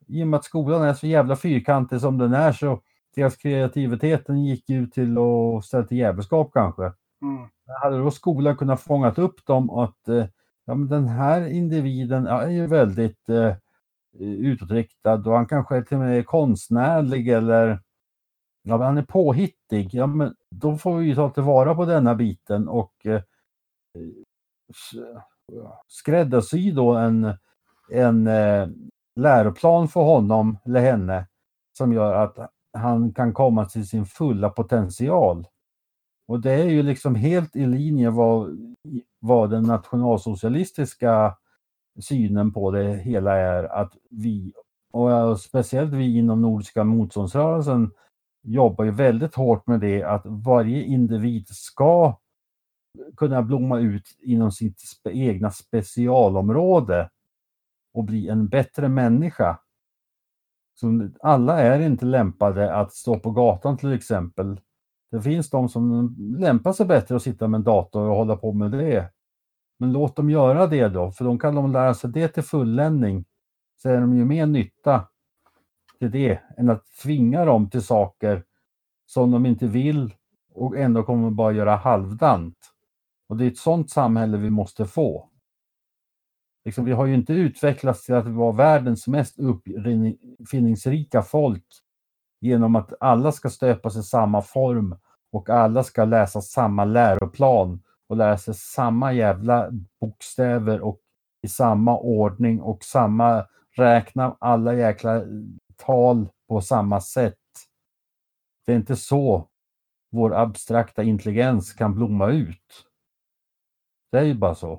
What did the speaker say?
i och med att skolan är så jävla fyrkantig som den är, så deras kreativiteten gick ju till att ställa till jävelskap kanske. Hade då skolan kunnat fångat upp dem att ja, men den här individen är ju väldigt utåtriktad och han kanske är till och med konstnärlig eller ja, men han är påhittig. Ja, men då får vi ju ta tillvara på denna biten och skräddarsy då en läroplan för honom eller henne som gör att han kan komma till sin fulla potential. Och det är ju liksom helt i linje vad den nationalsocialistiska synen på det hela är, att vi, och speciellt vi inom Nordiska motståndsrörelsen, jobbar ju väldigt hårt med det, att varje individ ska kunna blomma ut inom sitt egna specialområde och bli en bättre människa. Så alla är inte lämpade att stå på gatan till exempel. Det finns de som lämpar sig bättre att sitta med en dator och hålla på med det. Men låt dem göra det då, för kan de lära sig det till fulländning, så är de ju mer nytta till det än att tvinga dem till saker som de inte vill och ändå kommer bara göra halvdant. Och det är ett sånt samhälle vi måste få. Liksom, vi har ju inte utvecklats till att vara världens mest uppfinningsrika folk genom att alla ska stöpas i samma form och alla ska läsa samma läroplan och lära sig samma jävla bokstäver och i samma ordning och räkna alla jäkla tal på samma sätt. Det är inte så vår abstrakta intelligens kan blomma ut. Det är ju bara så.